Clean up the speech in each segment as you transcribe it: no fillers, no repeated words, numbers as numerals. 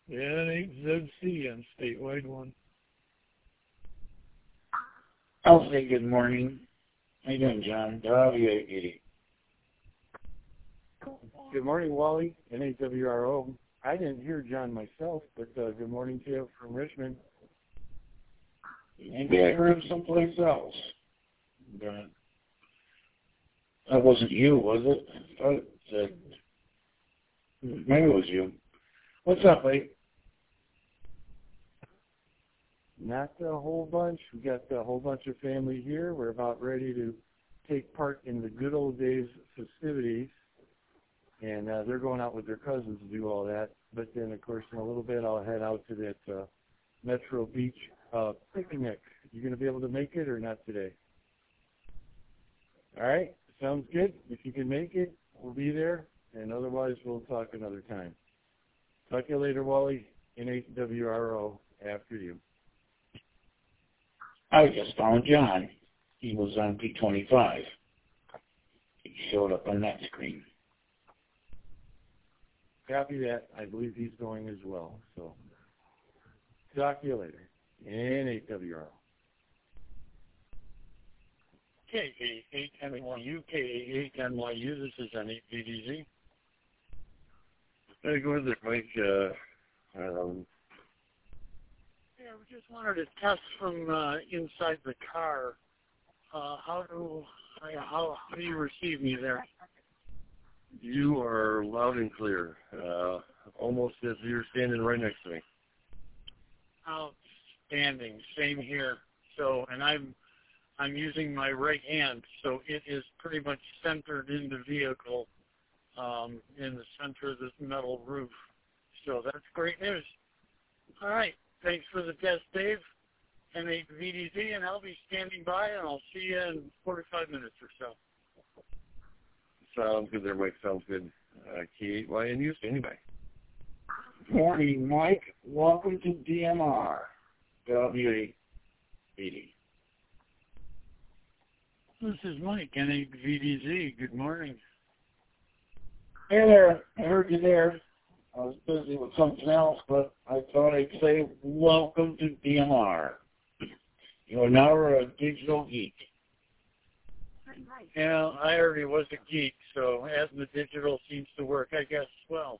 Yeah, it ain't ZC on statewide one. I'll say good morning. How you doing, John? WAED. Good morning, Wally, NAWRO. I didn't hear John myself, but good morning to you from Richmond. Maybe I heard him someplace else. But that wasn't you, was it? I thought it said, maybe it was you. What's up, mate? Not a whole bunch. We got a whole bunch of family here. We're about ready to take part in the good old days festivities. And they're going out with their cousins to do all that. But then, of course, in a little bit, I'll head out to that Metro Beach picnic. You going to be able to make it or not today? All right. Sounds good. If you can make it, we'll be there. And otherwise, we'll talk another time. Talk to you later, Wally. NAWRO after you. I just found John. He was on P25. He showed up on that screen. Copy that. I believe he's going as well. So, talk to you later. NAWRO. K88NYU, K88NYU, this is N8VDZ. Hey, go ahead there, Mike. Yeah, we just wanted to test from inside the car. How do you receive me there? You are loud and clear, almost as you're standing right next to me. Outstanding. Same here. So, and I'm using my right hand, so it is pretty much centered in the vehicle, in the center of this metal roof. So that's great news. All right. Thanks for the test, Dave. N8VDZ, and I'll be standing by, and I'll see you in 45 minutes or so. Sounds good there, Mike. Sounds good. K8YNU, standing by. Morning, Mike. Welcome to DMR. WAED. This is Mike, N8VDZ. Good morning. Hey there. I heard you there. I was busy with something else, but I thought I'd say welcome to DMR. You are now a digital geek. Yeah, I already was a geek, so adding the digital seems to work, I guess, well.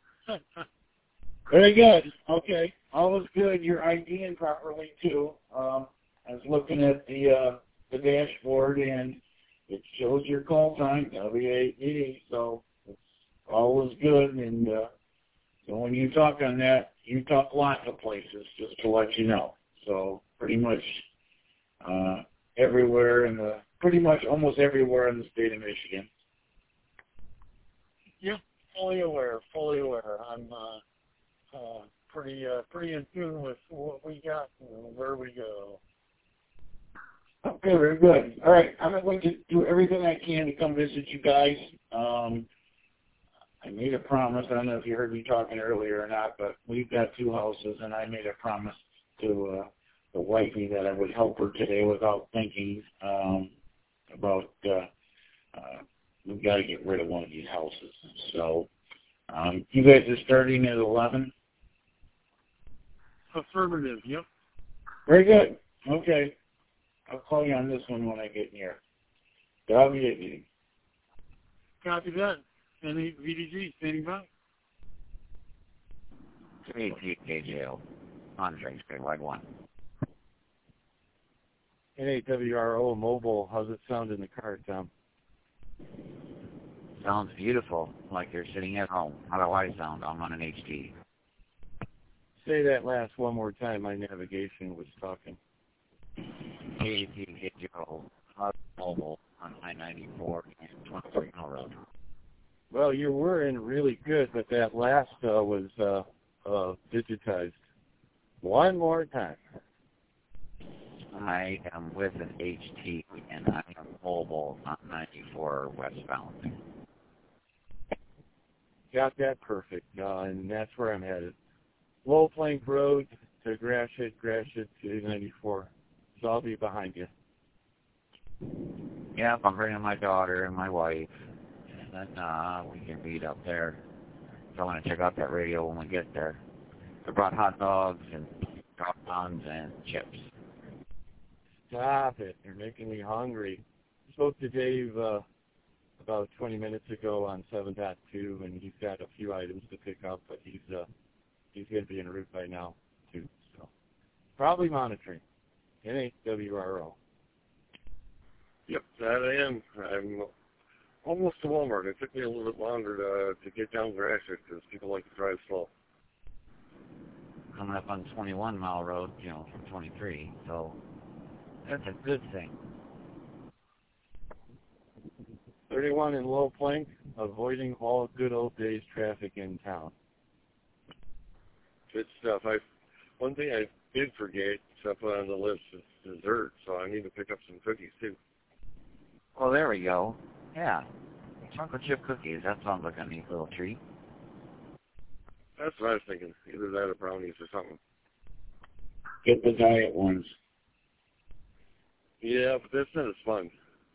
Very good. Okay. All is good. You're IDing properly, too. I was looking at the dashboard, and it shows your call time, WAED, so it's all is good. And so when you talk on that, you talk lots of places, just to let you know. So pretty much almost everywhere in the state of Michigan. Yeah, fully aware. I'm pretty in tune with what we got and where we go. Okay, very good. All right, I'm going to do everything I can to come visit you guys. I made a promise. I don't know if you heard me talking earlier or not, but we've got 2 houses, and I made a promise to the wifey that I would help her today without thinking about we've got to get rid of one of these houses. So you guys are starting at 11? Affirmative, yep. Very good. Okay. I'll call you on this one when I get near. WAED. Copy that. N8VDZ, standing by. 3TKJO. Andre, statewide 1. NAWRO mobile. How's it sound in the car, Tom? Sounds beautiful, like you're sitting at home. How do I sound? I'm on an HD. Say that last one more time. My navigation was talking. 3TKJO. Mobile on I-94 and 23 Mill Road. Well, you were in really good, but that last was digitized. One more time. I am with an HT, and I am mobile on 94 westbound. Got that perfect, and that's where I'm headed. Low Plank Road to Gratiot to 94. So I'll be behind you. Yeah, I'm bringing my daughter and my wife, and then we can meet up there. So I want to check out that radio when we get there. I brought hot dogs and hot buns and chips. Stop it. You're making me hungry. I spoke to Dave about 20 minutes ago on 7.2, and he's got a few items to pick up, but he's going to be en route by now, too. So probably monitoring. NHWRO. Yep, that I am. I'm almost to Walmart. It took me a little bit longer to get down Gratiot because people like to drive slow. Coming up on 21 Mile Road, from 23, so that's a good thing. 31 in Low Plank, avoiding all good old days traffic in town. Good stuff. One thing I did forget to put on the list is dessert, so I need to pick up some cookies too. Well, there we go. Yeah. Chocolate chip cookies. That sounds like a neat little treat. That's what I was thinking. Either that or brownies or something. Get the diet ones. Yeah, but that's not as fun.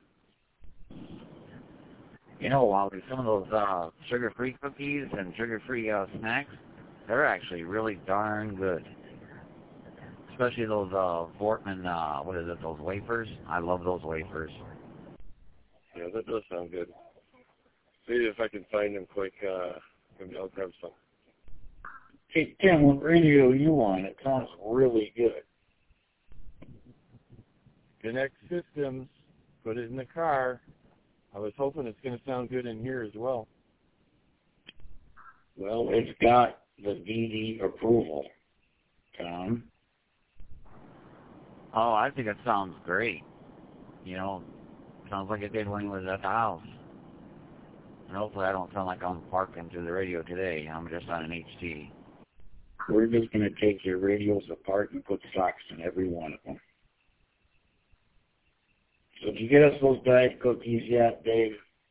Wally, some of those sugar-free cookies and sugar-free snacks, they're actually really darn good. Especially those Vortman, those wafers? I love those wafers. Yeah, that does sound good. See if I can find them quick. Maybe I'll grab some. Hey, Tim, what radio are you on? It sounds really good. Connect systems, put it in the car. I was hoping it's going to sound good in here as well. Well, it's got the DD approval, Tom. Oh, I think it sounds great. Sounds like it did when he was at the house. And hopefully I don't sound like I'm parking through the radio today. I'm just on an HT. We're just going to take your radios apart and put socks in every one of them. So did you get us those diet cookies yet, Dave?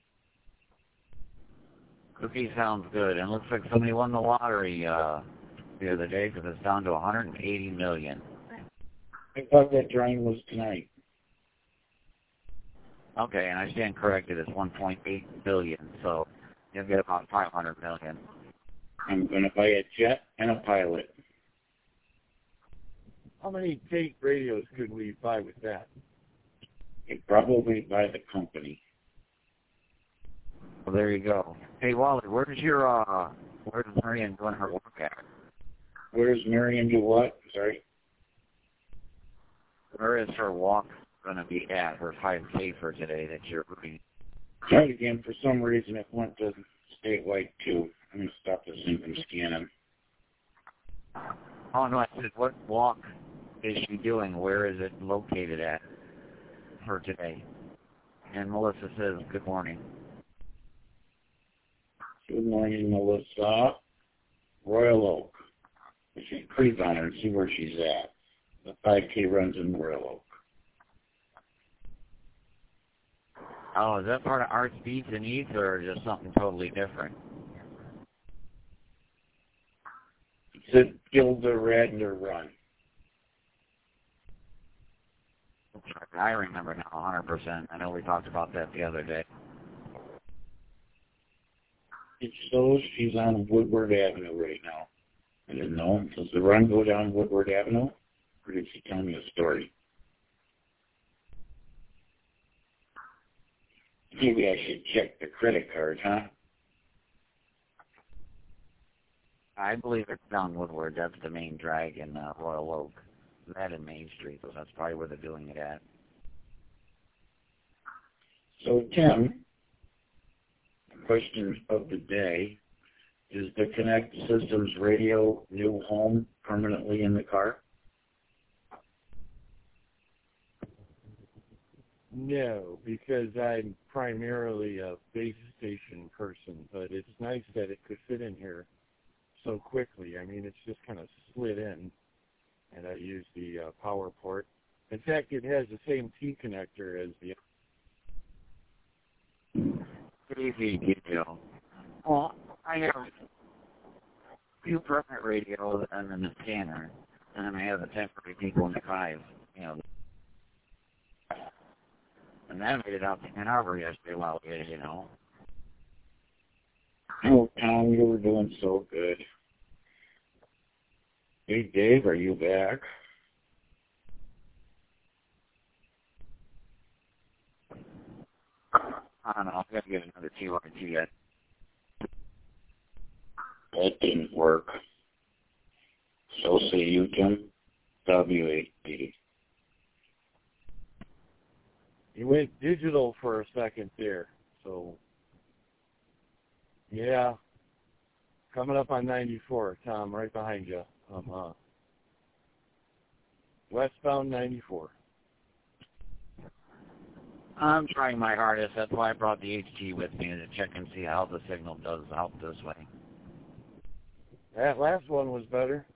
Cookie sounds good. And looks like somebody won the lottery the other day because it's down to 180 million. I thought that drawing was tonight. Okay, and I stand corrected. It's 1.8 billion, so you'll get about 500 million. I'm going to buy a jet and a pilot. How many tape radios could we buy with that? You'd probably buy the company. Well, there you go. Hey, Wally, where's Marion doing her work at? Where's Marion do what? Sorry? Where is her walk going to be at, her 5K for today that you're reading? Try it again. For some reason, it went to statewide, too. I'm going to stop this thing from scanning. Oh, no, I said, what walk is she doing? Where is it located at for today? And Melissa says, good morning. Good morning, Melissa. Royal Oak. We should creep on her and see where she's at. The 5K runs in Royal Oak. Oh, is that part of Arts, Beats, and Eats, or just something totally different? It's a Gilda Radner run. I remember now 100%. I know we talked about that the other day. It shows she's on Woodward Avenue right now. I didn't know. Does the run go down Woodward Avenue? Or did she tell me a story? Maybe I should check the credit card, huh? I believe it's down Woodward. That's the main drag in Royal Oak. That and Main Street. So that's probably where they're doing it at. So, Tim, question of the day. Is the Connect Systems radio new home permanently in the car? No, because I'm primarily a base station person, but it's nice that it could fit in here so quickly. I mean, it's just kind of slid in, and I use the power port. In fact, it has the same T connector as the... Easy detail. Well, I have a few permanent radios and then the scanner, and then I have the temporary people in the 5, And that made it out to Ann Arbor yesterday while we did, Oh, Tom, you were doing so good. Hey, Dave, are you back? I don't know. I've got to get another TYT yet. That didn't work. So say you, Tim. W880. You went digital for a second there. So, yeah. Coming up on 94, Tom, right behind you. Westbound 94. I'm trying my hardest. That's why I brought the HG with me to check and see how the signal does out this way. That last one was better.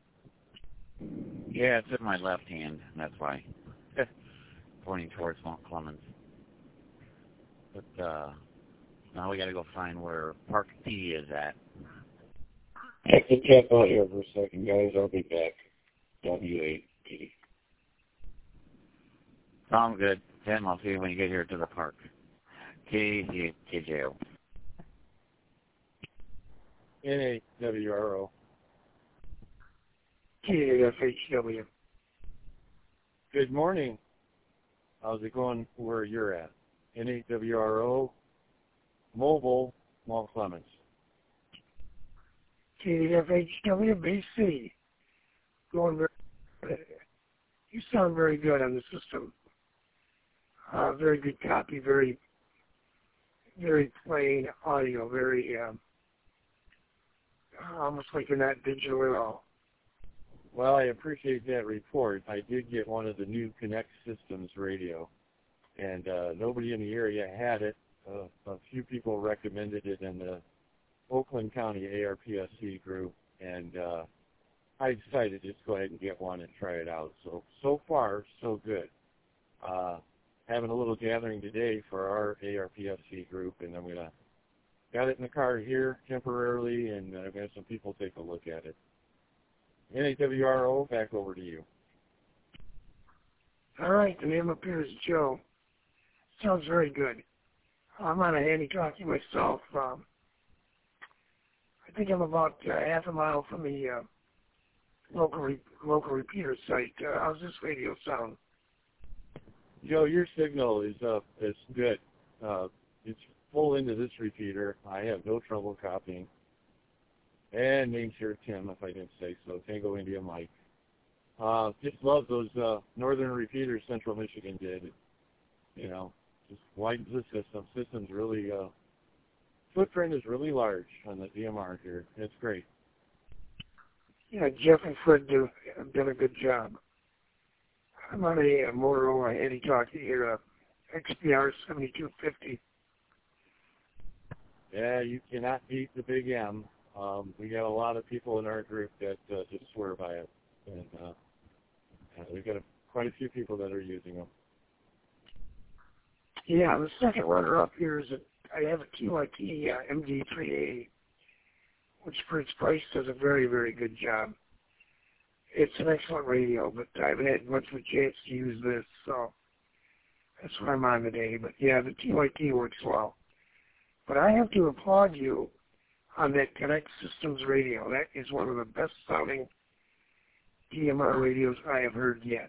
Yeah, it's in my left hand. That's why. Pointing towards Mount Clemens. But now we got to go find where Park P is at. I can tap out here for a second, guys. I'll be back. W880. Sounds good. Tim, I'll see you when you get here to the park. KJO. NAWRO. KFHW. Good morning. How's it going where you're at? NAWRO, Mobile, Mount Clemens. KFHW, BC. Going very, you sound very good on the system. Very good copy, very plain audio, very, almost like you're not digital at all. Well, I appreciate that report. I did get one of the new Connect Systems radio, and nobody in the area had it. A few people recommended it in the Oakland County ARPSC group, and I decided to just go ahead and get one and try it out. So far, so good. Having a little gathering today for our ARPSC group, and I'm gonna got it in the car here temporarily, and I'm gonna have some people take a look at it. NAWRO, back over to you. All right, the name up here is Joe. Sounds very good. I'm on a handy-talkie myself. I think I'm about half a mile from the local repeater site. How's this radio sound? Joe, your signal is up. It's good. It's full into this repeater. I have no trouble copying. And name's here Tim, if I didn't say so. Tango India Mike. Just love those northern repeaters Central Michigan did. You know, just widens the system. System's really, footprint is really large on the DMR here. It's great. Yeah, Jeff and Fred have done a good job. I'm on a Motorola handy-talkie here, XPR 7250. Yeah, you cannot beat the Big M. We got a lot of people in our group that just swear by it, and we've got quite a few people that are using them. Yeah, the second runner-up here is I have a TYT MD3A, which for its price does a very, very good job. It's an excellent radio, but I haven't had much of a chance to use this, so that's what I'm on today. But yeah, the TYT works well. But I have to applaud you on that Connect Systems radio. That is one of the best sounding DMR radios I have heard yet.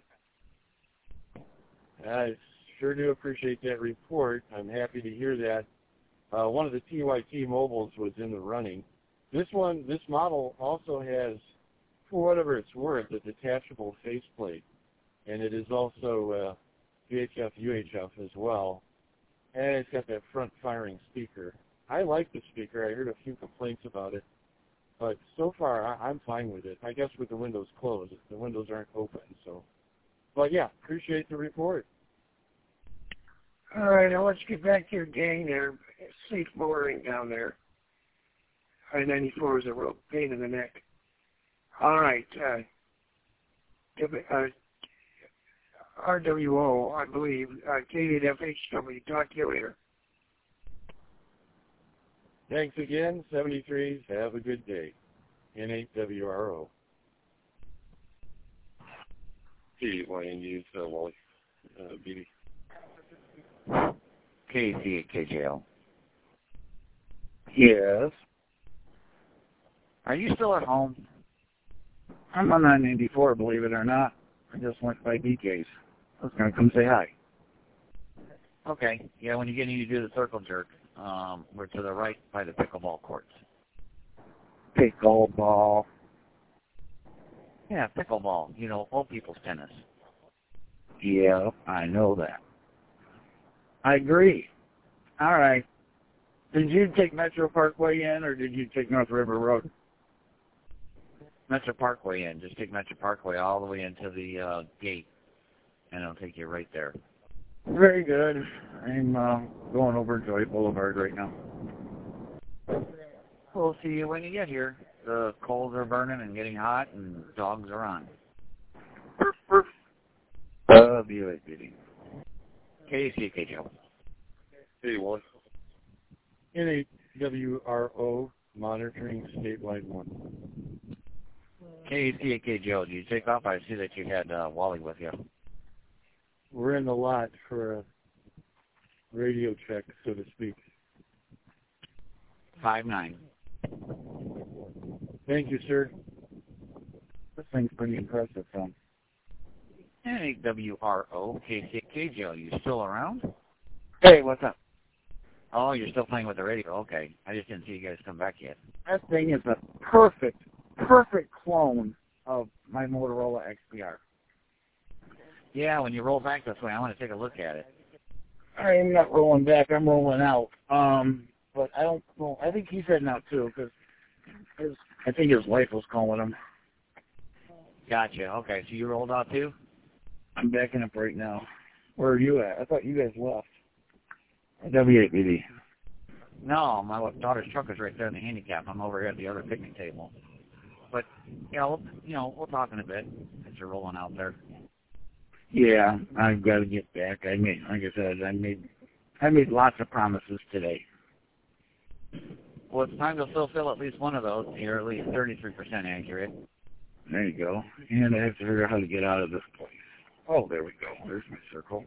I sure do appreciate that report. I'm happy to hear that. One of the TYT mobiles was in the running. This model also has, for whatever it's worth, a detachable faceplate, and it is also VHF, UHF as well, and it's got that front-firing speaker. I like the speaker. I heard a few complaints about it, but so far I'm fine with it. I guess with the windows closed, the windows aren't open. So, but yeah, appreciate the report. All right, I'll let you get back to your gang there. Safe lowering down there. I-94 is a real pain in the neck. All right, RWO, I believe, K8FHW. Talk to you later. Thanks again, 73s. Have a good day. N8WRO. KYNU's Wally. BD. KZKJL. Yes. Are you still at home? I'm on 994, believe it or not. I just went by BK's. I was going to come say hi. Okay. Yeah, when you get in, you do the circle jerk. We're to the right by the pickleball courts. Pickleball. Yeah, pickleball. You know, old people's tennis. Yeah, I know that. I agree. All right. Did you take Metro Parkway in, or did you take North River Road? Metro Parkway in. Just take Metro Parkway all the way into the gate, and it'll take you right there. Very good. I'm going over Joy Boulevard right now. We'll see you when you get here. The coals are burning and getting hot, and dogs are on. Be right, Biddy. KCK Joe. 81. NAWRO monitoring statewide 1. KCK Joe, did you take off? I see that you had Wally with you. We're in the lot for a radio check, so to speak. 5-9. Thank you, sir. This thing's pretty impressive, son. NAWRO KCK Joe, you still around? Hey, what's up? Oh, you're still playing with the radio. Okay. I just didn't see you guys come back yet. That thing is a perfect clone of my Motorola XPR. Yeah, when you roll back this way, I want to take a look at it. I'm not rolling back. I'm rolling out. But I don't know. I think he's heading out, too, because I think his wife was calling him. Gotcha. Okay, so you rolled out too? I'm backing up right now. Where are you at? I thought you guys left. W8BD. No, my daughter's truck is right there in the handicap. I'm over here at the other picnic table. But, we'll talk in a bit as you're rolling out there. Yeah, I've got to get back. Like I said, I made lots of promises today. Well, it's time to fulfill at least one of those. You're at least 33% accurate. There you go. And I have to figure out how to get out of this place. Oh, there we go. There's my circle.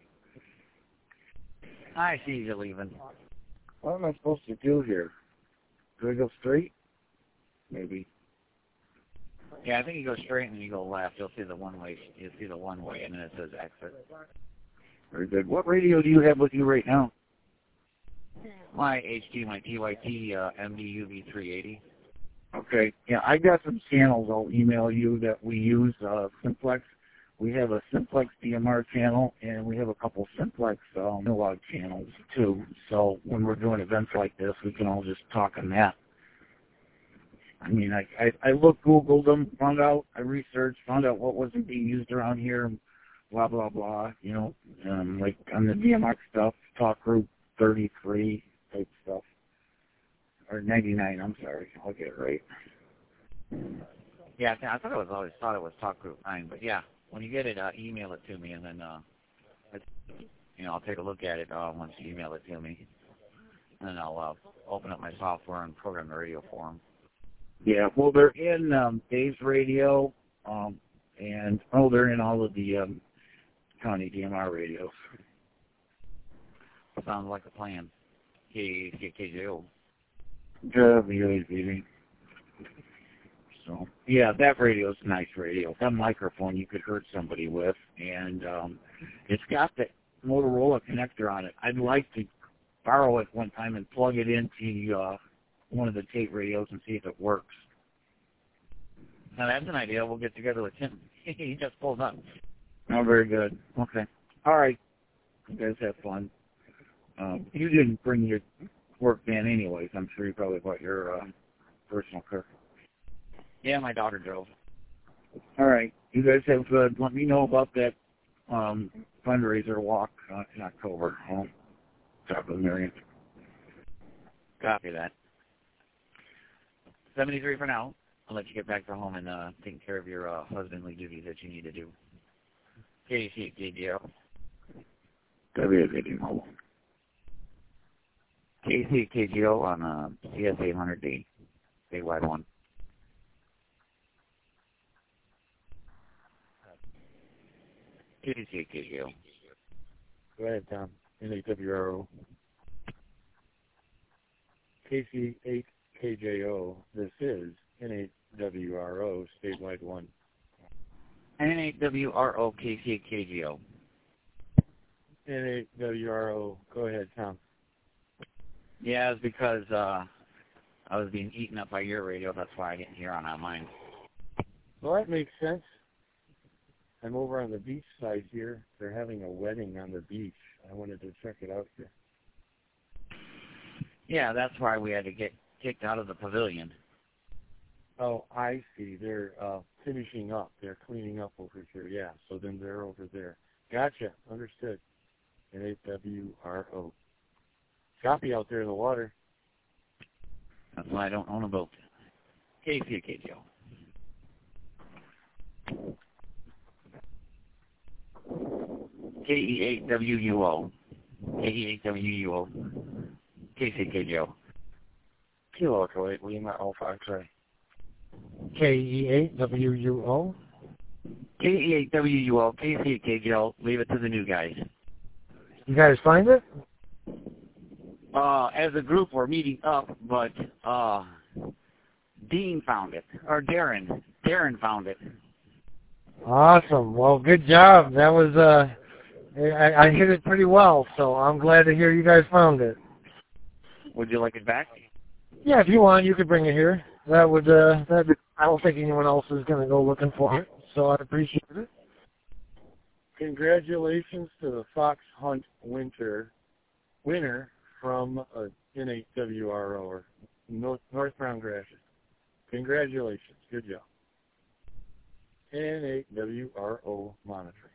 I see you leaving. What am I supposed to do here? Do I go straight? Maybe. Yeah, I think you go straight and then you go left. You'll see the one-way. You'll see the one-way, and then it says exit. Very good. What radio do you have with you right now? My TYT MDUV380. Okay. Yeah, I got some channels I'll email you that we use, Simplex. We have a Simplex DMR channel, and we have a couple Simplex analog channels, too. So when we're doing events like this, we can all just talk on that. I mean, I Googled them, I researched, found out what wasn't being used around here, blah, blah, blah, like on the DMR stuff, talk group 33 type stuff. Or 99, I'm sorry. I'll get it right. Yeah, I always thought it was Talk Group 9, but yeah, when you get it, email it to me, and then, I'll take a look at it once you email it to me. And then I'll open up my software and program the radio for them. Yeah, well, they're in Dave's radio, and they're in all of the county DMR radios. Sounds like a plan. KJO. WAVD. So, yeah, that radio's a nice radio. That microphone you could hurt somebody with, and it's got the Motorola connector on it. I'd like to borrow it one time and plug it into one of the tape radios and see if it works. Now, that's an idea. We'll get together with Tim. He just pulled up. Oh, very good. Okay. All right. You guys have fun. You didn't bring your work van anyways. I'm sure you probably bought your personal car. Yeah, my daughter drove. All right. You guys have let me know about that fundraiser walk in October. Top of the million. Copy that. 73 for now. I'll let you get back to home and take care of your husbandly duties that you need to do. KCKGO. WAVD mobile. KCKGO on CS800D. Statewide 1. KCKGO. Go ahead, Tom. NAWRO. KC8KJO. This is NAWRO statewide 1. N8WRO KCKGO. N8WRO. Go ahead, Tom. Yeah, it's because I was being eaten up by your radio. That's why I didn't hear on mine. Well, that makes sense. I'm over on the beach side here. They're having a wedding on the beach. I wanted to check it out here. Yeah, that's why we had to get kicked out of the pavilion. Oh, I see. They're finishing up. They're cleaning up over here. Yeah, so then they're over there. Gotcha. Understood. N8WRO. Choppy out there in the water. That's why I don't own a boat. KCKGO. KE8WUO. KE8WUO. KCKGO. Kilo Echo 8 Lima Alpha X-ray. KE8WUO. KE8WUO. KCKGO. Leave it to the new guys. You guys find it? As a group, we're meeting up, but Dean found it. Or Darren. Darren found it. Awesome. Well, good job. That was, I hit it pretty well, so I'm glad to hear you guys found it. Would you like it back? Yeah, if you want, you could bring it here. That would, I don't think anyone else is going to go looking for it, so I'd appreciate it. Congratulations to the Fox Hunt winner from N8WRO, or North Brown Gratiot. Congratulations. Good job. N8WRO monitoring.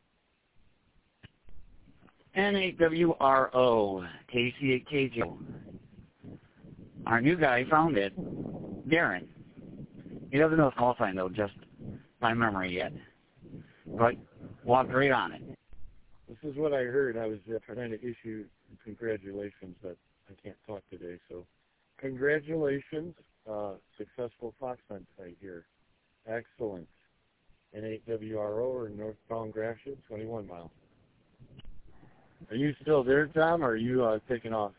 N8WRO, KCKGO. Our new guy found it, Darren. He doesn't know his call sign, though, just by memory yet. But walked right on it. This is what I heard. I was trying to issue congratulations, but I can't talk today. So congratulations. Successful fox hunt site here. Excellent. N8WRO or northbound Gratiot, 21 miles. Are you still there, Tom, or are you taking off?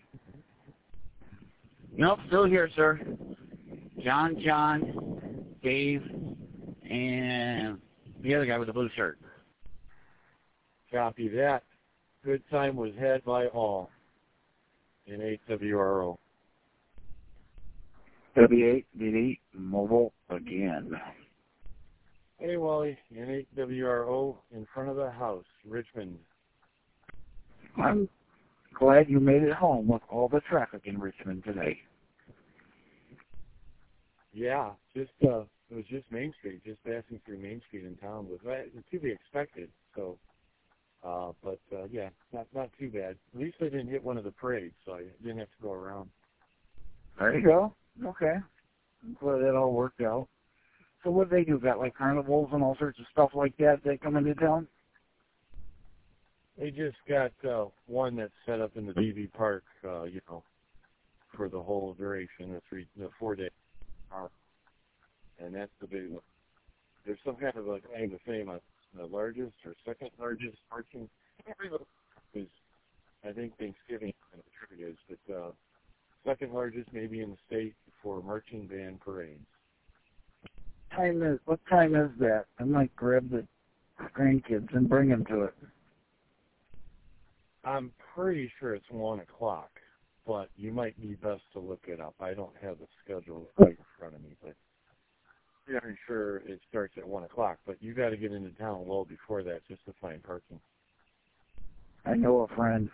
Nope, still here, sir. John, Dave, and the other guy with the blue shirt. Copy that. Good time was had by all. N8WRO. W8DD mobile again. Hey, Wally. N8WRO in front of the house, Richmond. I'm glad you made it home with all the traffic in Richmond today. Yeah, it was just Main Street, just passing through Main Street in town. Was to be expected. So, yeah, not too bad. At least I didn't hit one of the parades, so I didn't have to go around. There you go. Okay. I'm glad that all worked out. So what do they do? Got like carnivals and all sorts of stuff like that come into town? They just got one that's set up in the BB Park, for the whole duration, the 4 day. And that's the big one. There's some kind of claim to fame on the largest or second largest marching. I think Thanksgiving is, but second largest maybe in the state for marching band parades. What time is that? I might grab the grandkids and bring them to it. I'm pretty sure it's 1 o'clock, but you might be best to look it up. I don't have the schedule right in front of me, but I'm pretty sure it starts at 1 o'clock. But you got to get into town well before that just to find parking. I know a friend.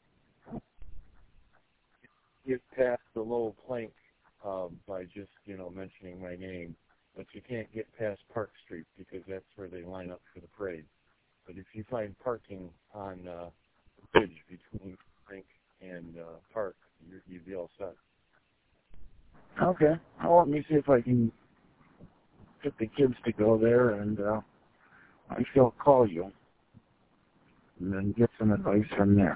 Get past the low plank by just mentioning my name, but you can't get past Park Street because that's where they line up for the parade. But if you find parking on the bridge between Plank and Park, you'd be all set. Okay. Well, let me see if I can get the kids to go there, and I shall call you and then get some advice from there.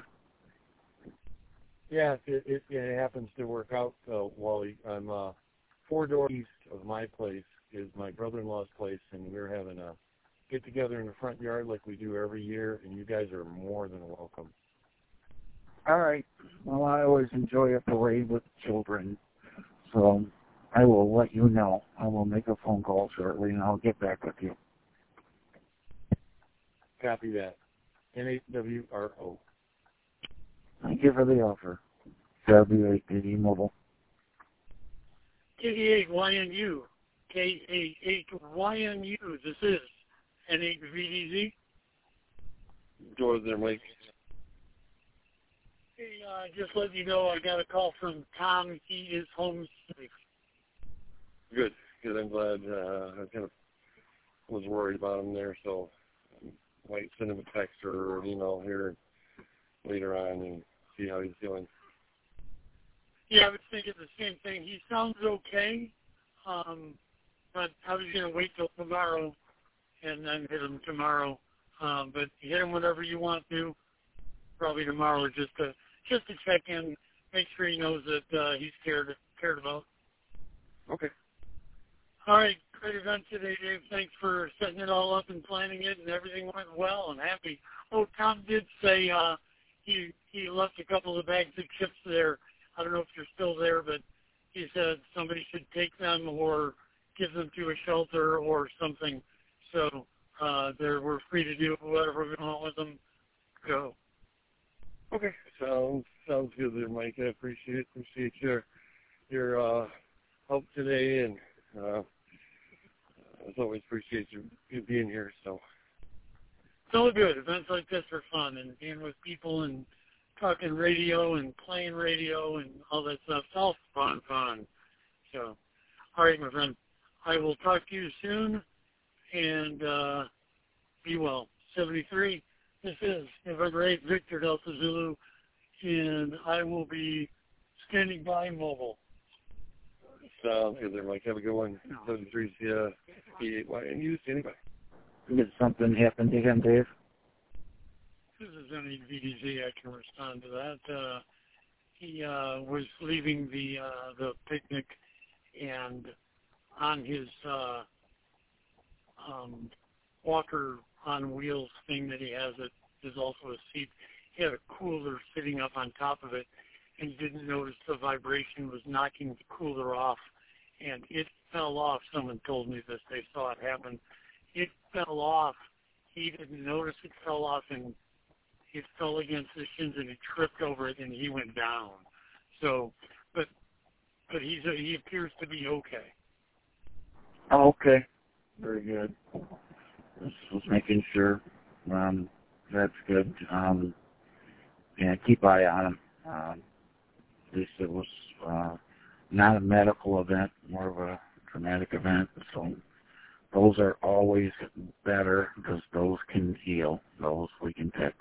Yeah, it happens to work out, Wally. I'm 4 doors east of my place is my brother-in-law's place, and we're having a get-together in the front yard like we do every year, and you guys are more than welcome. All right. Well, I always enjoy a parade with children, so I will let you know. I will make a phone call shortly, and I'll get back with you. Copy that. N8WRO. Thank you for the offer. W880 Mobile. K8YNU. K88YNU. This is N8VDZ. George there, Mike. Hey, just let you know, I got a call from Tom. He is home safe. Good. I'm glad. I kind of was worried about him there, so I might send him a text or an email here later on and see how he's feeling. Yeah, I was thinking the same thing. He sounds okay, but I was going to wait till tomorrow and then hit him tomorrow. But hit him whenever you want to. Probably tomorrow, just to check in, make sure he knows that he's cared about. Okay. All right, great event today, Dave. Thanks for setting it all up and planning it, and everything went well. I'm happy. Oh, Tom did say he left a couple of bags of chips there. I don't know if you're still there, but he said somebody should take them or give them to a shelter or something. So we're free to do whatever we want with them. Go. Okay. Sounds good there, Mike. I appreciate your help today, and as always, appreciate you being here. So It's all good. Events like this are fun, and being with people and talking radio and playing radio and all that stuff. It's all fun. So, all right, my friend. I will talk to you soon, and be well. 73. This is November 8th, Victor Delta Zulu, and I will be standing by mobile. Sounds good there, Mike. Have a good one. 73's P8YNU. Standing by. Did something happen to him, Dave? This is any VDZ. I can respond to that. He was leaving the picnic, and on his walker on wheels thing that he has that is also a seat, he had a cooler sitting up on top of it, and he didn't notice the vibration was knocking the cooler off, and it fell off. Someone told me this. They saw it happen. It fell off. He didn't notice it fell off, and it fell against his shins, and he tripped over it, and he went down. So, but he appears to be okay. Oh, okay. Very good. Just was making sure. That's good. Yeah, keep eye on him. At least it was not a medical event, more of a traumatic event. So those are always better because those can heal. Those we can fix.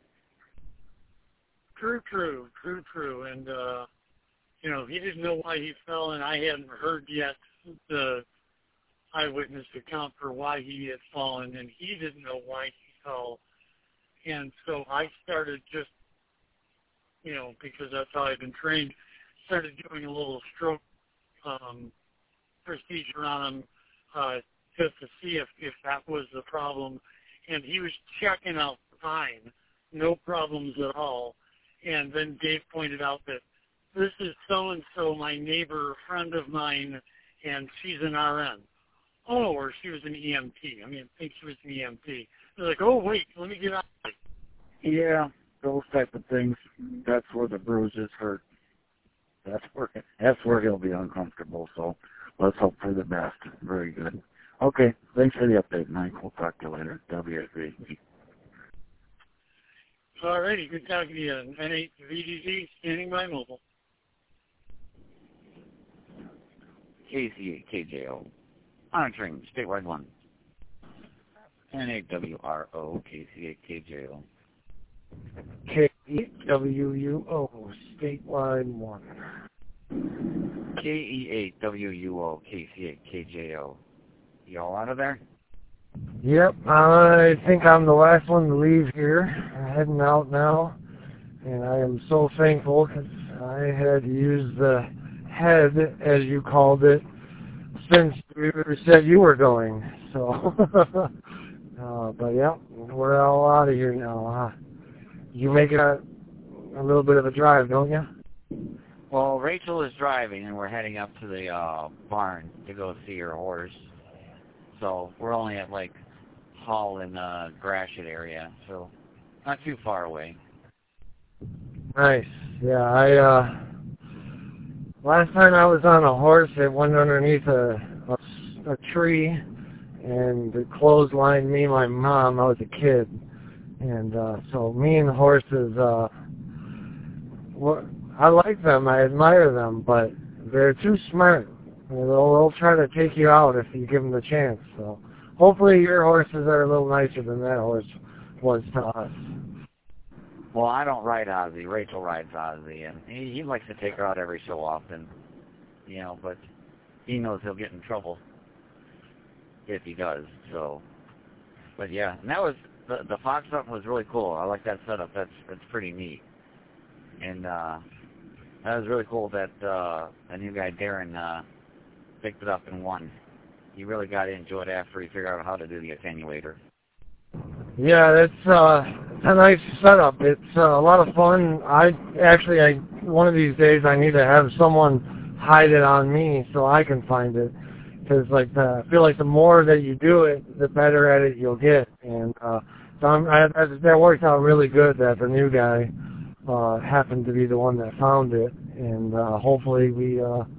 True. And, he didn't know why he fell, and I hadn't heard yet the eyewitness account for why he had fallen, and he didn't know why he fell. And so I started just, because that's how I've been trained, started doing a little stroke procedure on him just to see if that was the problem. And he was checking out fine, no problems at all. And then Dave pointed out that this is so-and-so, my neighbor, friend of mine, and she's an RN. Oh, or she was an EMT. I think she was an EMT. They're like, oh, wait, let me get out. Yeah, those type of things, that's where the bruises hurt. That's where he'll be uncomfortable, so let's hope for the best. Very good. Okay, thanks for the update, Mike. We'll talk to you later. WSV. All righty, good talking to you. N8 VDZ, standing by mobile. KC8 KJO, monitoring statewide 1. N8WRO, KC8 KJO. K8WUO, statewide 1. KE8WUO, KC8 KJO. Y'all out of there? Yep, I think I'm the last one to leave here. I'm heading out now, and I am so thankful because I had to use the head, as you called it, since you said you were going. So, but yeah, we're all out of here now. You make it a little bit of a drive, don't you? Well, Rachel is driving, and we're heading up to the barn to go see her horse. So we're only at like Hall in Gratiot area, so not too far away. Nice. Yeah, last time I was on a horse, it went underneath a tree, and it clotheslined me and my mom. I was a kid. And so me and horses, I like them, I admire them, but they're too smart. They'll try to take you out if you give them the chance. So hopefully your horses are a little nicer than that horse was to us. Well, I don't ride Ozzy. Rachel rides Ozzy, and he likes to take her out every so often, but he knows he'll get in trouble if he does. So, but yeah, and that was the fox up was really cool. I like that setup. That's pretty neat, and that was really cool that a new guy Darren picked it up and won. He really got into it after he figured out how to do the attenuator. Yeah, it's a nice setup. It's a lot of fun. One of these days I need to have someone hide it on me so I can find it. Because I feel like the more that you do it, the better at it you'll get. And so that worked out really good that the new guy happened to be the one that found it. And hopefully we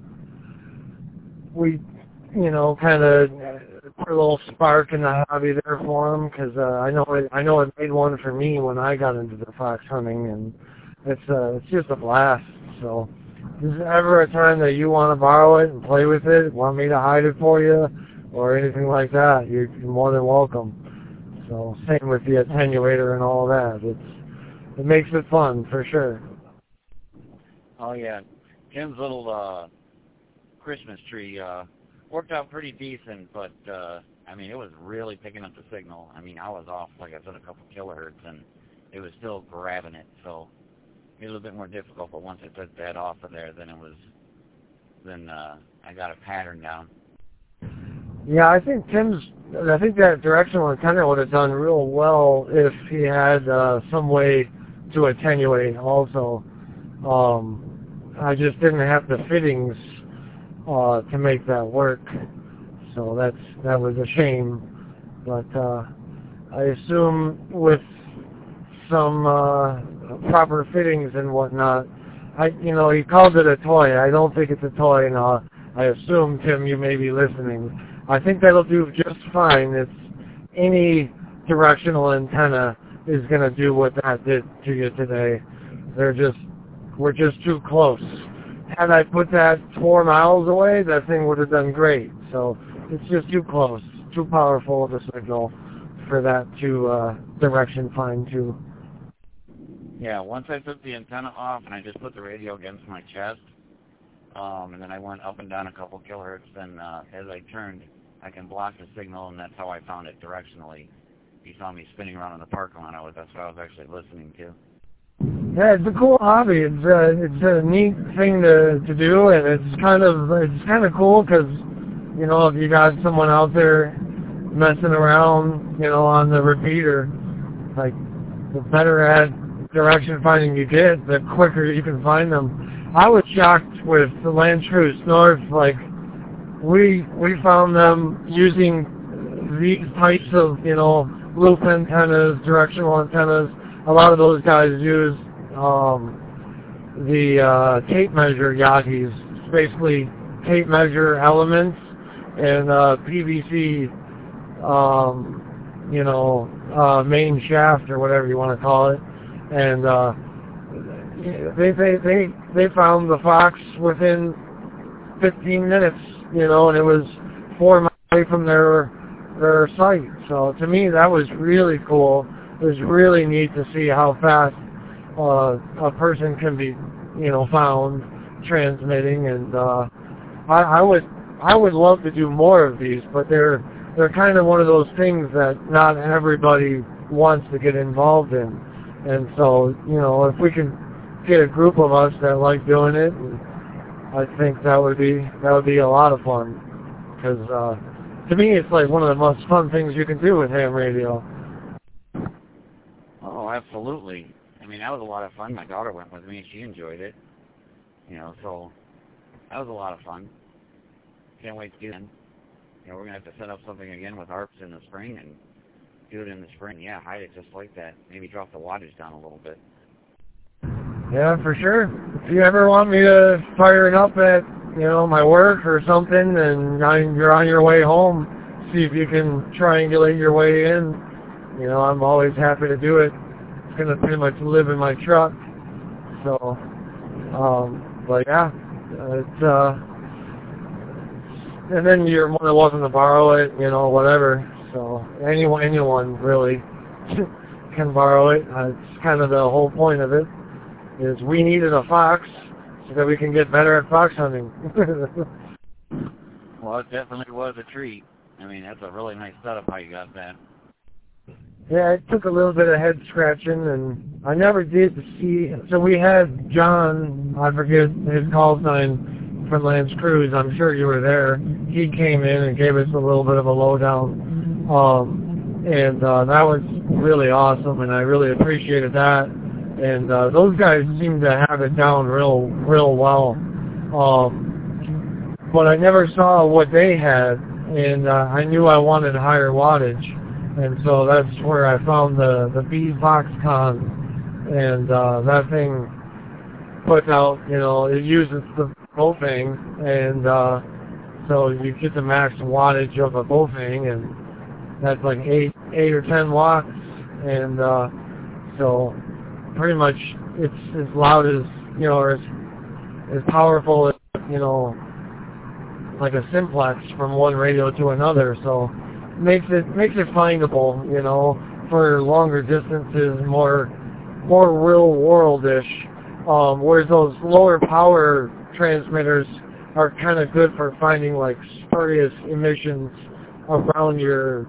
kind of put a little spark in the hobby there for him, because I know it made one for me when I got into the fox hunting, and it's just a blast. So if there's ever a time that you want to borrow it and play with it, want me to hide it for you, or anything like that, you're more than welcome. So same with the attenuator and all that. It makes it fun for sure. Oh yeah, Tim's little Christmas tree worked out pretty decent, but it was really picking up the signal. I was off, like I said, a couple kilohertz, and it was still grabbing it. So it was a little bit more difficult. But once I took that off of there, then I got a pattern down. Yeah, I think that directional antenna would have done real well if he had some way to attenuate also. I just didn't have the fittings to make that work, so that was a shame. But I assume with some proper fittings and whatnot, he called it a toy. I don't think it's a toy, and I assume, Tim, you may be listening. I think that'll do just fine. It's any directional antenna is going to do what that did to you today. We're just too close. Had I put that 4 miles away, that thing would have done great. So it's just too close, too powerful of a signal for that to direction fine tune. Yeah, once I took the antenna off and I just put the radio against my chest, and then I went up and down a couple kilohertz, then as I turned, I can block the signal, and that's how I found it directionally. You saw me spinning around in the parking lot. That's what I was actually listening to. Yeah, it's a cool hobby. It's a neat thing to do, and it's kind of cool because if you got someone out there messing around, on the repeater, like the better at direction finding you get, the quicker you can find them. I was shocked with the Landshrews North. Like we found them using these types of loop antennas, directional antennas. A lot of those guys use the tape measure Yahis, basically tape measure elements and PVC, main shaft or whatever you want to call it, and they found the fox within 15 minutes, and it was 4 miles away from their site. So to me, that was really cool. It was really neat to see how fast a person can be, found transmitting, and I would love to do more of these, but they're kind of one of those things that not everybody wants to get involved in, and so if we can get a group of us that like doing it, I think that would be a lot of fun, because to me it's like one of the most fun things you can do with ham radio. Oh, absolutely. That was a lot of fun. My daughter went with me and she enjoyed it. So that was a lot of fun. Can't wait to do it. We're going to have to set up something again with ARPS in the spring and do it in the spring. Yeah, hide it just like that. Maybe drop the wattage down a little bit. Yeah, for sure. If you ever want me to fire it up at, my work or something, and you're on your way home, see if you can triangulate your way in, I'm always happy to do it. It's going to pretty much live in my truck. So, but yeah, it's, and then you're more than welcome to borrow it, whatever. So anyone really can borrow it. It's kind of the whole point of it, is we needed a fox so that we can get better at fox hunting. Well, it definitely was a treat. I mean, that's a really nice setup how you got that. Yeah, it took a little bit of head scratching, and I never did see. So we had John, I forget his call sign, from Lance Cruise. I'm sure you were there. He came in and gave us a little bit of a lowdown, and that was really awesome, and I really appreciated that. And those guys seem to have it down real well. But I never saw what they had, and I knew I wanted higher wattage. And so that's where I found the B Foxconn, and that thing puts out, it uses the Bofang, and so you get the max wattage of a Bofang, and that's like 8 or 10 watts, and so pretty much it's as loud as, or as powerful as, like a simplex from one radio to another, so makes it findable, for longer distances, more real world-ish. Whereas those lower power transmitters are kind of good for finding like spurious emissions around your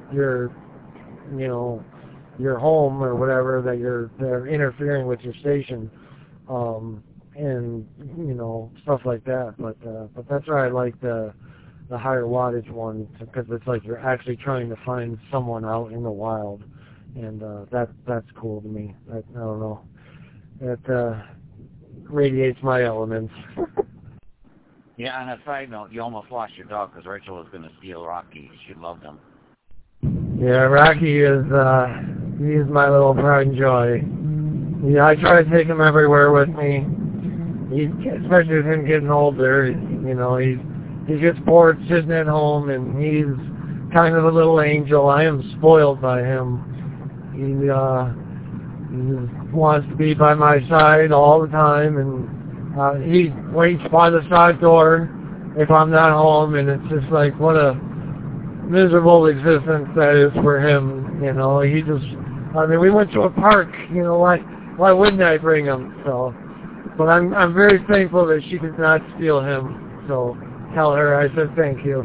home or whatever that they're interfering with your station, and stuff like that. But that's why I like the higher wattage one, because it's like you're actually trying to find someone out in the wild, and that's cool to me. I don't know. That radiates my elements. Yeah, on a side note, you almost lost your dog because Rachel was going to steal Rocky. She loved him. Yeah, Rocky is he's my little pride and joy. Yeah, I try to take him everywhere with me. Especially with him getting older, he gets bored sitting at home, and he's kind of a little angel. I am spoiled by him. He wants to be by my side all the time, and he waits by the side door if I'm not home, and it's just like, what a miserable existence that is for him. He just, we went to a park, why wouldn't I bring him? So, but I'm very thankful that she did not steal him, so tell her I said thank you.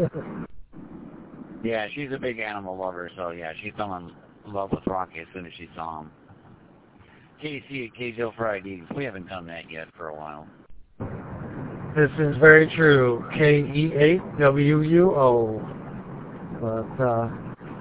Yeah, she's a big animal lover, so yeah, she fell in love with Rocky as soon as she saw him. KC Occasional Fridays, we haven't done that yet for a while. This is very true. KE8WUO. But,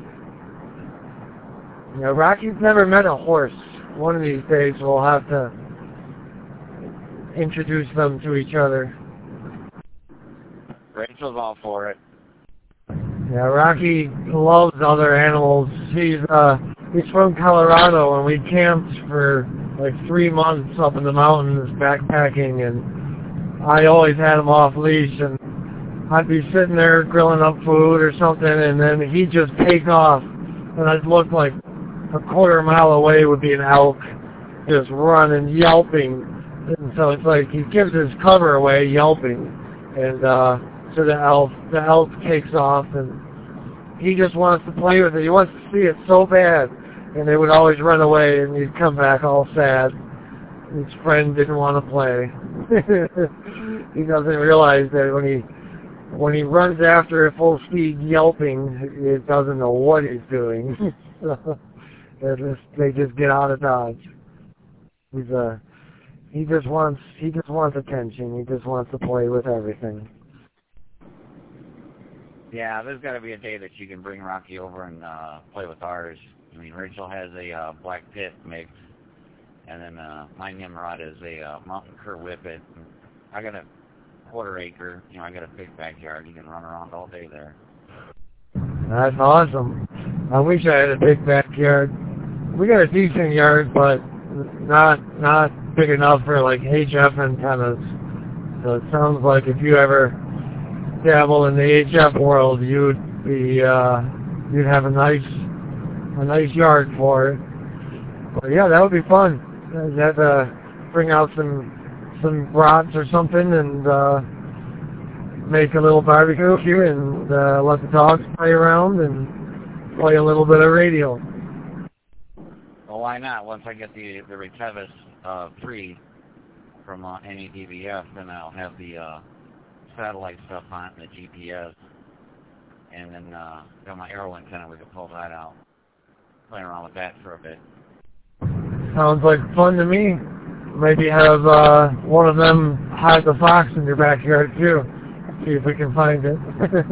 Rocky's never met a horse. One of these days we'll have to introduce them to each other. Rachel's all for it. Yeah, Rocky loves other animals. He's from Colorado, and we camped for like 3 months up in the mountains backpacking, and I always had him off leash, and I'd be sitting there grilling up food or something, and then he'd just take off, and I'd look like a quarter mile away would be an elk just running, yelping, and so it's like he gives his cover away yelping, and so the elk takes off, and he just wants to play with it. He wants to see it so bad, and they would always run away, and he'd come back all sad. His friend didn't want to play. He doesn't realize that when he runs after it full speed yelping, he doesn't know what he's doing. They just get out of dodge. He just wants attention. He just wants to play with everything. Yeah, there's got to be a day that you can bring Rocky over and play with ours. I mean, Rachel has a Black Pit mix, and then my Nimrod is a Mountain Cur Whippet. I got a quarter acre. I got a big backyard. You can run around all day there. That's awesome. I wish I had a big backyard. We got a decent yard, but not big enough for like HF antennas. So it sounds like if you ever dabble in the HF world, you'd have a nice yard for it. But yeah, that would be fun. I'd have to bring out some brats or something and make a little barbecue here and let the dogs play around and play a little bit of radio. Well, why not? Once I get the Retevis free from NEDVF, then I'll have the satellite stuff on it, the GPS, and then got my aero antenna. We can pull that out, play around with that for a bit. Sounds like fun to me. Maybe have one of them hide the fox in your backyard too. See if we can find it.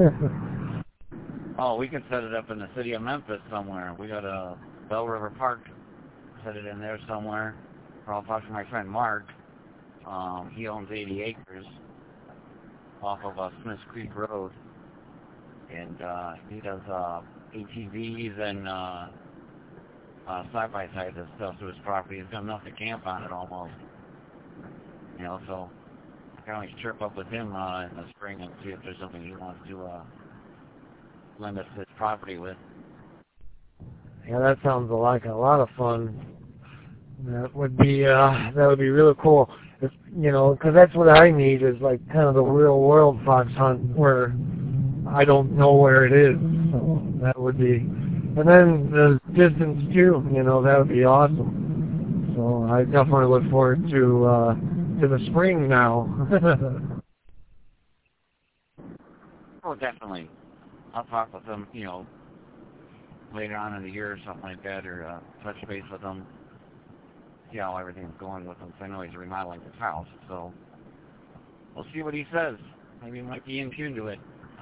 Oh, we can set it up in the city of Memphis somewhere. We got a Bell River Park. Set it in there somewhere. Or I'll talk to my friend Mark. He owns 80 acres off of Smiths Creek Road. And he does ATVs and side-by-sides and stuff to his property. He's got enough to camp on it almost. You know, so I can always chirp up with him in the spring and see if there's something he wants to lend us his property with. Yeah, that sounds like a lot of fun. That would be really cool. If, you know, because that's what I need is like kind of the real world fox hunt where I don't know where it is. So that would be, and then the distance too. You know, that would be awesome. So I definitely look forward to the spring now. Oh, definitely. I'll talk with them, you know, later on in the year or something like that, or touch base with them, see how everything's going with him. So I know he's remodeling his house, so we'll see what he says. Maybe he might be in tune to it.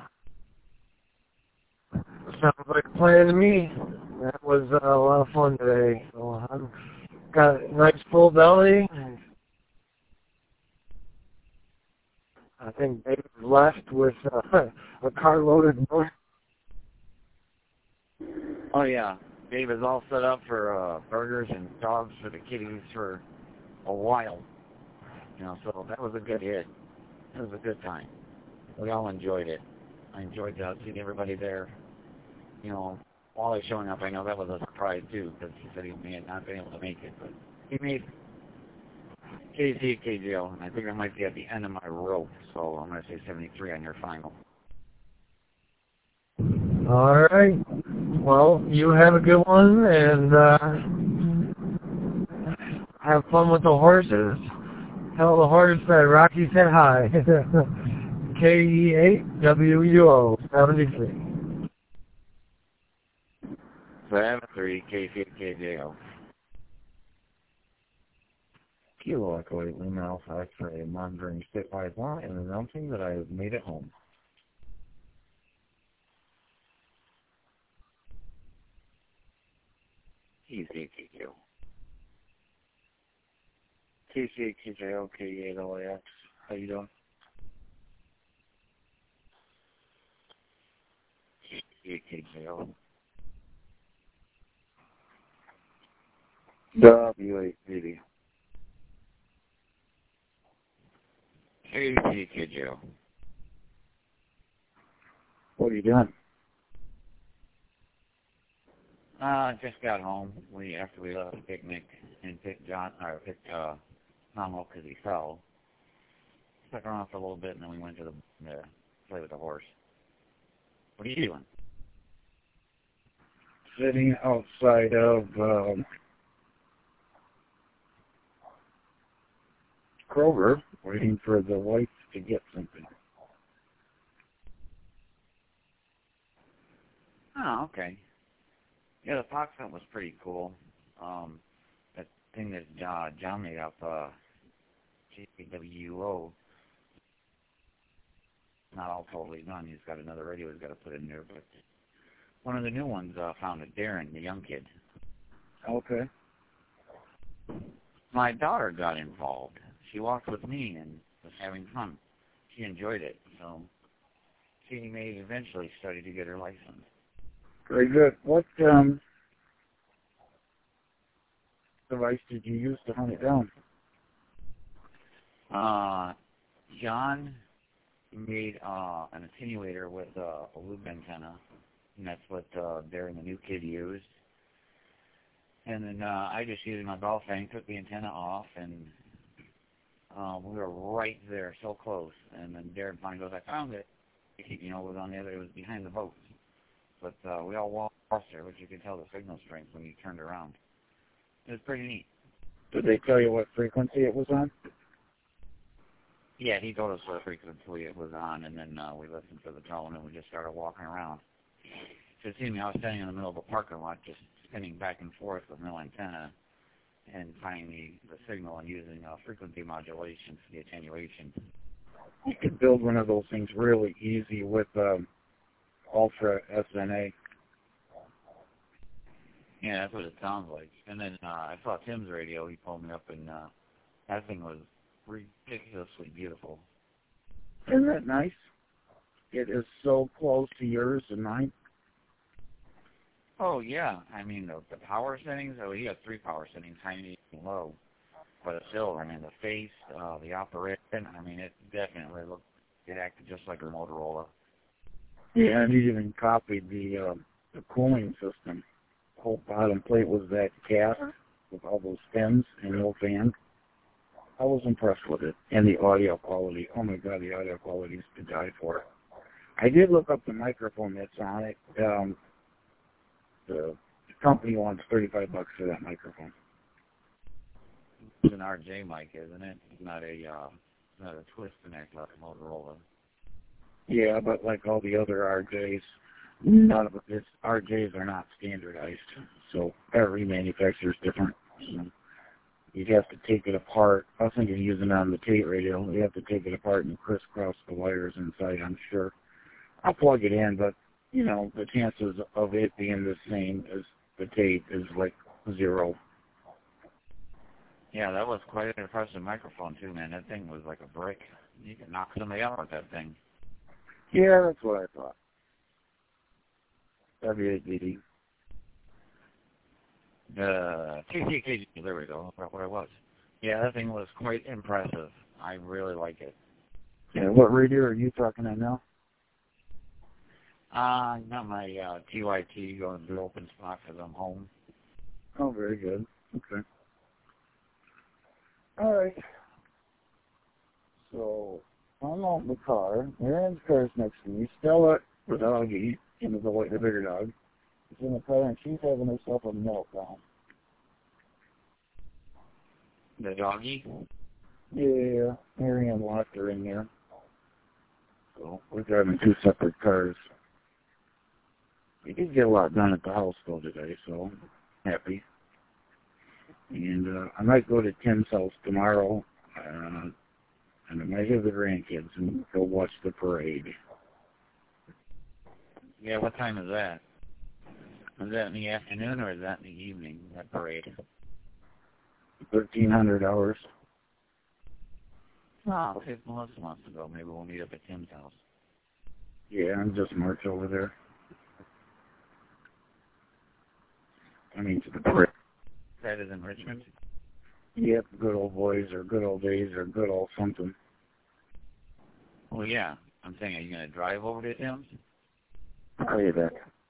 Sounds like a plan to me. That was a lot of fun today. So I've got a nice full belly. I think David left with a carload of. Oh yeah, Dave is all set up for burgers and dogs for the kitties for a while. You know, so that was a good hit. It was a good time. We all enjoyed it. I enjoyed seeing everybody there. You know, Wally showing up, I know that was a surprise too, because he said he may not been able to make it, but he made KC, KJO, and I think I might be at the end of my rope, so I'm going to say 73 on your final. All right. Well, you have a good one, and have fun with the horses. Tell the horse that Rocky said hi. KE8WUO 73. 73 KC, KJO. Kilo Echo 8 Lima Alpha X-ray, monitoring statewide law and announcing that I have made it home. KC, KJO. KC, KJO, K8 LAX. How you doing? KC, KJO. W880. KC, KJO. What are you doing? Just got home. After we left the picnic and picked Tom up because he fell. Stuck around for a little bit, and then we went to the play with the horse. What are you doing? Sitting outside of Kroger, waiting for the wife to get something. Oh, okay. Yeah, the fox hunt was pretty cool. That thing that John made up, JWO, not all totally done. He's got another radio he's got to put in there, but one of the new ones found it, Darren, the young kid. Okay. My daughter got involved. She walked with me and was having fun. She enjoyed it, so she may eventually study to get her license. Very good. What device did you use to hunt it down? John made an attenuator with a loop antenna, and that's what Darren, the new kid, used. And then I just used my ball fang, took the antenna off, and we were right there, so close. And then Darren finally goes, I found it. You know, it was on the other, it was behind the boat. But we all walked there, which you could tell the signal strength when you turned around. It was pretty neat. Did they tell you what frequency it was on? Yeah, he told us what frequency it was on, and then we listened to the tone, and we just started walking around. So it seemed me, I was standing in the middle of a parking lot, just spinning back and forth with no antenna, and finding the signal and using frequency modulation for the attenuation. You could build one of those things really easy with Ultra SNA. Yeah, that's what it sounds like. And then I saw Tim's radio. He pulled me up, and that thing was ridiculously beautiful. Isn't that nice? It is so close to yours and mine. Oh, yeah. I mean, the power settings, he got 3 power settings, high, medium, and low. But still, I mean, the face, the operation, I mean, it definitely looked, it acted just like a Motorola. Yeah, and he even copied the cooling system. The whole bottom plate was that cast with all those fins and no fan. I was impressed with it. And the audio quality. Oh, my God, the audio quality is to die for. I did look up the microphone that's on it. The company wants $35 for that microphone. It's an RJ mic, isn't it? It's not a twist connect like a Motorola. Yeah, but like all the other RJs, none of its RJs are not standardized. So every manufacturer is different. So you'd have to take it apart. I was thinking using it on the Tate radio. You have to take it apart and crisscross the wires inside, I'm sure. I'll plug it in, but, you know, the chances of it being the same as the Tate is like 0. Yeah, that was quite an impressive microphone, too, man. That thing was like a brick. You could knock somebody out with that thing. Yeah, that's what I thought. W8BD. KCKG, there we go. That's what it was. Yeah, that thing was quite impressive. I really like it. Yeah, what radio are you talking on now? Not my TYT going to the open spot because I'm home. Oh, very good. Okay. All right. So I'm out in the car. Aaron's car's next to me. Stella, the doggy, the bigger dog, is in the car, and she's having herself a meltdown. The doggy? Yeah, Marianne locked her in there. So we're driving 2 separate cars. We did get a lot done at the house, though, today, so I'm happy. And I might go to Tim's house tomorrow, and I might have the grandkids and go watch the parade. Yeah, what time is that? Is that in the afternoon or is that in the evening, that parade? 1,300 hours. Oh, 6 months ago. Maybe we'll meet up at Tim's house. Yeah, I'm just march over there. I mean, to the parade. That is in Richmond? Yep, good old boys or good old days or good old something. Well, yeah. I'm saying, are you going to drive over to Tim's? I'll call you back.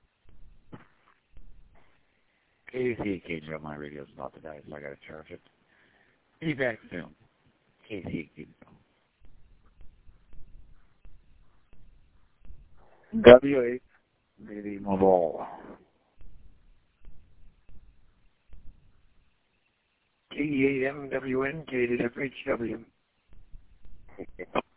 KCKG on my radio's about to die, so I got to charge it. Be back soon. KCKG. W8, BD Mobile. KE8MWN, KDFHW.